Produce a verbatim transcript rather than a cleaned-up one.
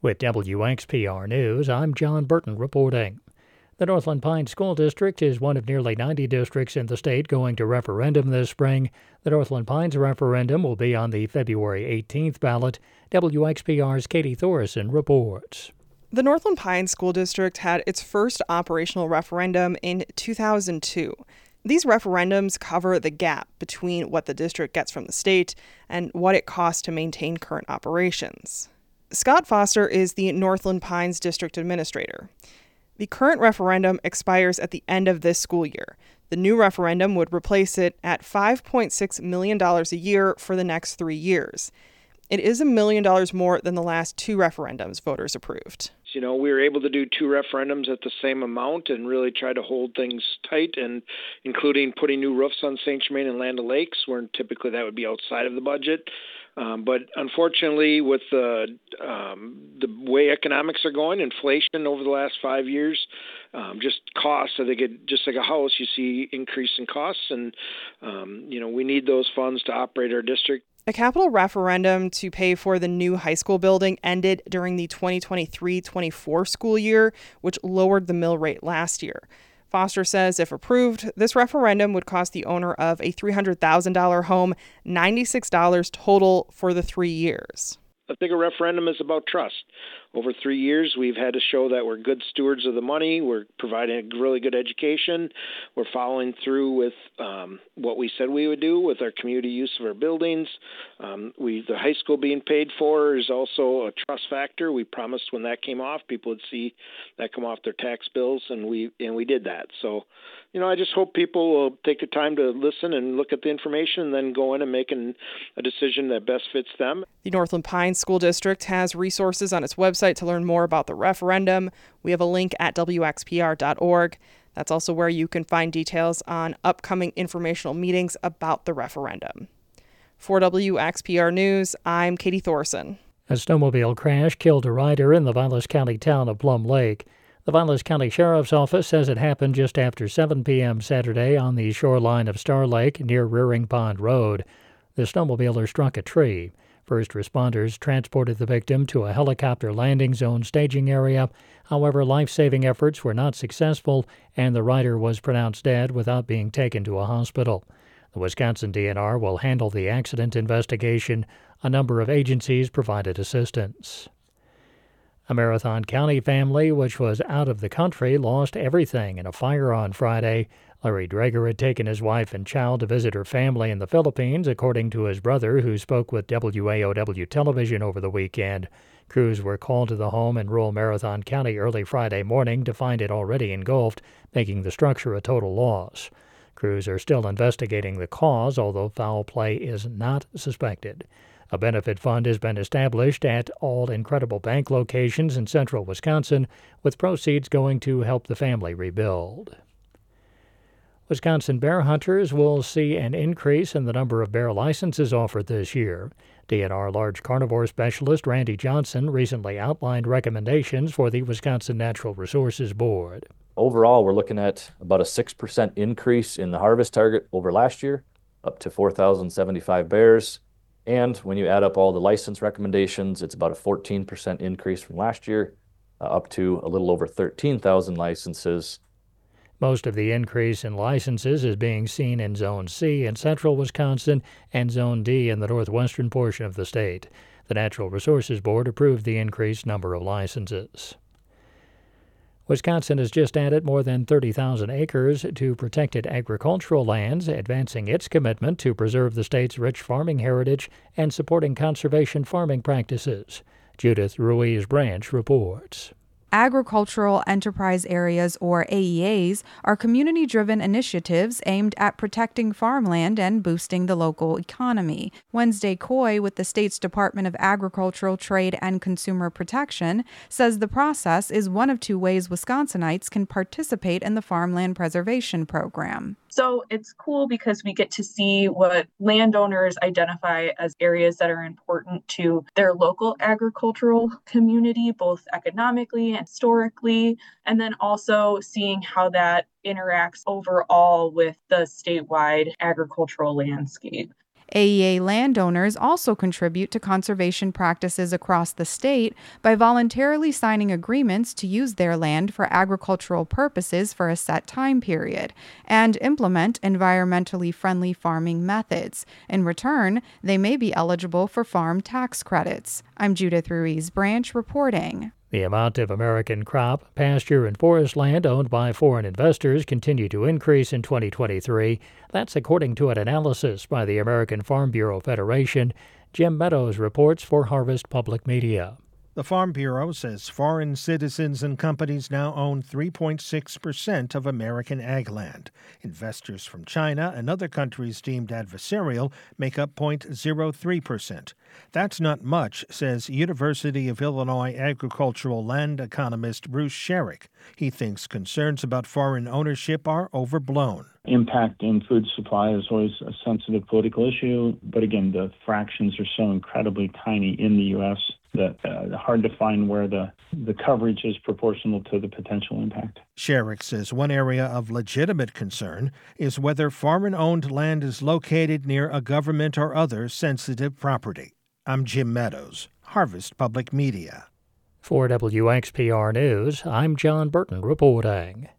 With W X P R News, I'm John Burton reporting. The Northland Pines School District is one of nearly ninety districts in the state going to referendum this spring. The Northland Pines referendum will be on the February eighteenth ballot. W X P R's Katie Thorson reports. The Northland Pines School District had its first operational referendum in two thousand two. These referendums cover the gap between what the district gets from the state and what it costs to maintain current operations. Scott Foster is the Northland Pines District Administrator. The current referendum expires at the end of this school year. The new referendum would replace it at five point six million dollars a year for the next three years. It is a million dollars more than the last two referendums voters approved. You know, we were able to do two referendums at the same amount and really try to hold things tight, and including putting new roofs on Saint Germain and Land O'Lakes, where typically that would be outside of the budget. Um, but unfortunately, with the um, the way economics are going, inflation over the last five years, um, just costs. I think it, just like a house, you see increase in costs, and um, you know we need those funds to operate our district. A capital referendum to pay for the new high school building ended during the twenty twenty-three twenty-four school year, which lowered the mill rate last year. Foster says if approved, this referendum would cost the owner of a three hundred thousand dollars home ninety-six dollars total for the three years. I think a referendum is about trust. Over three years, we've had to show that we're good stewards of the money. We're providing a really good education. We're following through with um, what we said we would do with our community use of our buildings. Um, we, the high school being paid for is also a trust factor. We promised when that came off, people would see that come off their tax bills, and we and we did that. So, you know, I just hope people will take the time to listen and look at the information and then go in and make an, a decision that best fits them. The Northland Pines School District has resources on its website to learn more about the referendum. We have a link at W X P R dot org. That's also where you can find details on upcoming informational meetings about the referendum. For W X P R News, I'm Katie Thorson. A snowmobile crash killed a rider in the Vilas County town of Plum Lake. The Vilas County Sheriff's Office says it happened just after seven p.m. Saturday on the shoreline of Star Lake near Rearing Pond Road. The snowmobiler struck a tree. First responders transported the victim to a helicopter landing zone staging area. However, life-saving efforts were not successful, and the rider was pronounced dead without being taken to a hospital. The Wisconsin D N R will handle the accident investigation. A number of agencies provided assistance. A Marathon County family, which was out of the country, lost everything in a fire on Friday. Larry Drager had taken his wife and child to visit her family in the Philippines, according to his brother, who spoke with W A O W television over the weekend. Crews were called to the home in rural Marathon County early Friday morning to find it already engulfed, making the structure a total loss. Crews are still investigating the cause, although foul play is not suspected. A benefit fund has been established at all Incredible Bank locations in central Wisconsin, with proceeds going to help the family rebuild. Wisconsin bear hunters will see an increase in the number of bear licenses offered this year. D N R large carnivore specialist Randy Johnson recently outlined recommendations for the Wisconsin Natural Resources Board. Overall, we're looking at about a six percent increase in the harvest target over last year, up to four thousand seventy-five bears. And when you add up all the license recommendations, it's about a fourteen percent increase from last year, uh, up to a little over thirteen thousand licenses. Most of the increase in licenses is being seen in Zone C in central Wisconsin and Zone D in the northwestern portion of the state. The Natural Resources Board approved the increased number of licenses. Wisconsin has just added more than thirty thousand acres to protected agricultural lands, advancing its commitment to preserve the state's rich farming heritage and supporting conservation farming practices. Judith Ruiz-Branch reports. Agricultural Enterprise Areas, or A E As, are community-driven initiatives aimed at protecting farmland and boosting the local economy. Wednesday Coy with the state's Department of Agricultural, Trade, and Consumer Protection says the process is one of two ways Wisconsinites can participate in the farmland preservation program. So it's cool because we get to see what landowners identify as areas that are important to their local agricultural community, both economically and historically, and then also seeing how that interacts overall with the statewide agricultural landscape. A E A landowners also contribute to conservation practices across the state by voluntarily signing agreements to use their land for agricultural purposes for a set time period and implement environmentally friendly farming methods. In return, they may be eligible for farm tax credits. I'm Judith Ruiz Branch reporting. The amount of American crop, pasture, and forest land owned by foreign investors continued to increase in twenty twenty-three. That's according to an analysis by the American Farm Bureau Federation. Jim Meadows reports for Harvest Public Media. The Farm Bureau says foreign citizens and companies now own three point six percent of American ag land. Investors from China and other countries deemed adversarial make up zero point zero three percent. That's not much, says University of Illinois agricultural land economist Bruce Sherrick. He thinks concerns about foreign ownership are overblown. Impact in food supply is always a sensitive political issue, but again, the fractions are so incredibly tiny in the U S that uh, hard to find where the, the coverage is proportional to the potential impact. Sherrick says one area of legitimate concern is whether foreign-owned land is located near a government or other sensitive property. I'm Jim Meadows, Harvest Public Media. For W X P R News, I'm John Burton reporting.